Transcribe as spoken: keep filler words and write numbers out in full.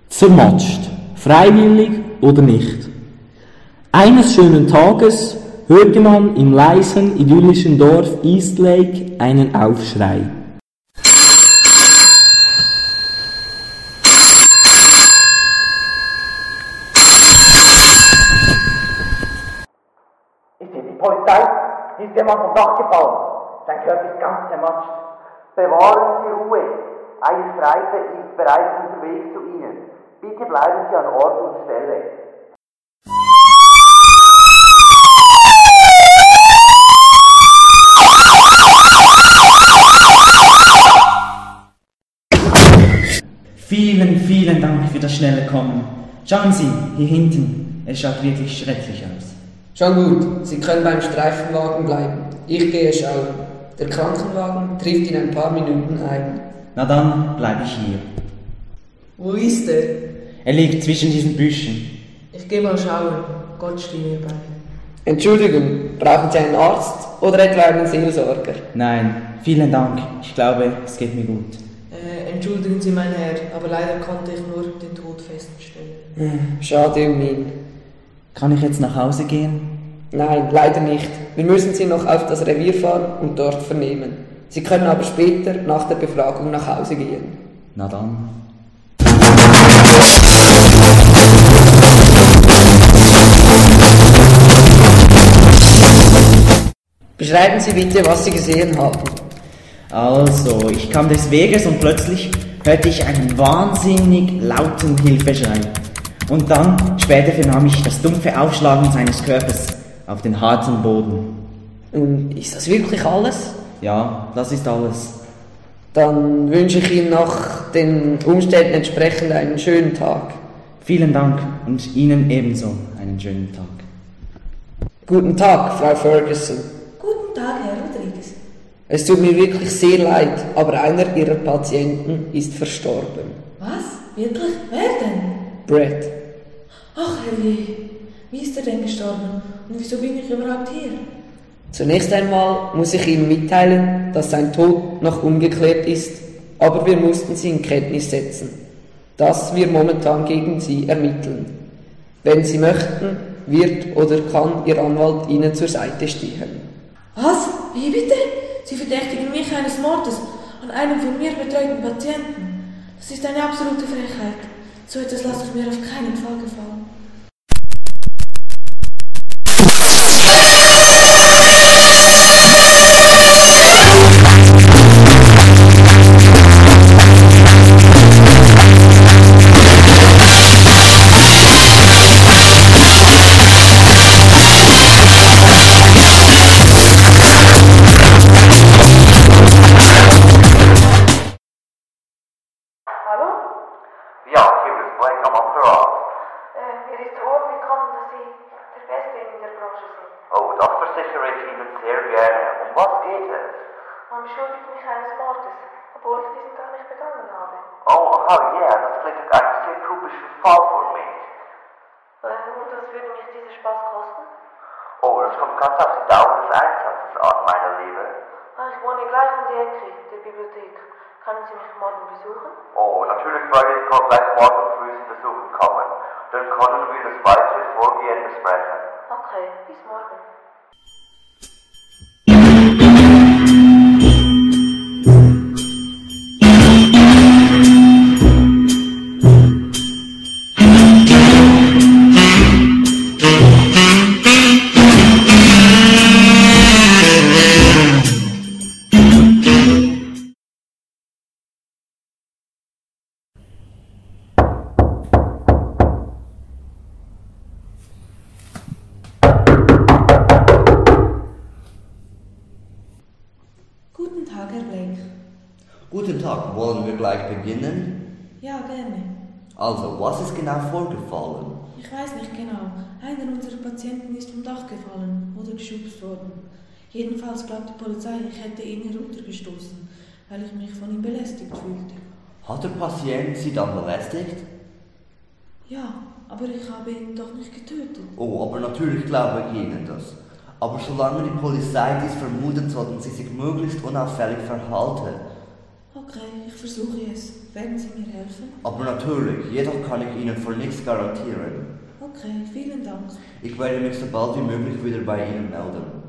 Zermatscht, freiwillig oder nicht. Eines schönen Tages hörte man im leisen, idyllischen Dorf Eastlake einen Aufschrei. Ist hier die Polizei? Hier ist jemand vom Dach gefallen. Sein Körper ist ganz zermatscht. Bewahren Sie Ruhe. Ein Streife ist bereits unterwegs zu Ihnen. Bitte bleiben Sie an Ort und Stelle. Vielen, vielen Dank für das schnelle Kommen. Schauen Sie, hier hinten. Es schaut wirklich schrecklich aus. Schon gut, Sie können beim Streifenwagen bleiben. Ich gehe schauen. Der Krankenwagen trifft in ein paar Minuten ein. Na dann bleibe ich hier. Wo ist er? Er liegt zwischen diesen Büschen. Ich gehe mal schauen. Gott stehe mir bei. Entschuldigung, brauchen Sie einen Arzt oder etwa einen Seelsorger? Nein, vielen Dank. Ich glaube, es geht mir gut. Äh, entschuldigen Sie, mein Herr, aber leider konnte ich nur den Tod feststellen. Schade um ihn. Kann ich jetzt nach Hause gehen? Nein, leider nicht. Wir müssen Sie noch auf das Revier fahren und dort vernehmen. Sie können aber später nach der Befragung nach Hause gehen. Na dann. Beschreiben Sie bitte, was Sie gesehen haben. Also, ich kam des Weges und plötzlich hörte ich einen wahnsinnig lauten Hilfeschrei. Und dann, später vernahm ich das dumpfe Aufschlagen seines Körpers auf den harten Boden. Und ist das wirklich alles? Ja, das ist alles. Dann wünsche ich Ihnen nach den Umständen entsprechend einen schönen Tag. Vielen Dank und Ihnen ebenso einen schönen Tag. Guten Tag, Frau Ferguson. Guten Tag, Herr Rodriguez. Es tut mir wirklich sehr leid, aber einer Ihrer Patienten ist verstorben. Was? Wirklich? Wer denn? Brett. Ach, herrje. Wie ist er denn gestorben? Und wieso bin ich überhaupt hier? Zunächst einmal muss ich Ihnen mitteilen, dass sein Tod noch ungeklärt ist, aber wir mussten Sie in Kenntnis setzen, dass wir momentan gegen Sie ermitteln. Wenn Sie möchten, wird oder kann Ihr Anwalt Ihnen zur Seite stehen. Was? Wie bitte? Sie verdächtigen mich eines Mordes an einem von mir betreuten Patienten. Das ist eine absolute Frechheit. So etwas lasse ich mir auf keinen Fall gefallen. Man beschuldigt mich eines Mordes, obwohl ich diesen gar nicht begangen habe. Oh, aha, ja, yeah, das klingt nach einem sehr typischen Fall für mich. Äh, und was würde mich dieser Spaß kosten? Oh, das kommt ganz auf die Dauer des Einsatzes an, meine Liebe. Ah, ich wohne gleich um die Ecke, der Bibliothek. Können Sie mich morgen besuchen? Oh, natürlich werde ich gleich morgen früh Sie besuchen kommen. Dann können wir das weitere Vorgehen besprechen. Okay, bis morgen. Guten Tag, Herr Blake. Guten Tag, wollen wir gleich beginnen? Ja, gerne. Also, was ist genau vorgefallen? Ich weiß nicht genau. Einer unserer Patienten ist vom Dach gefallen oder geschubst worden. Jedenfalls glaubt die Polizei, ich hätte ihn heruntergestoßen, weil ich mich von ihm belästigt fühlte. Hat der Patient Sie dann belästigt? Ja, aber ich habe ihn doch nicht getötet. Oh, aber natürlich glaube ich Ihnen das. Aber solange die Polizei dies vermutet, sollten Sie sich möglichst unauffällig verhalten. Okay, ich versuche es. Werden Sie mir helfen? Aber natürlich, jedoch kann ich Ihnen für nichts garantieren. Okay, vielen Dank. Ich werde mich so bald wie möglich wieder bei Ihnen melden.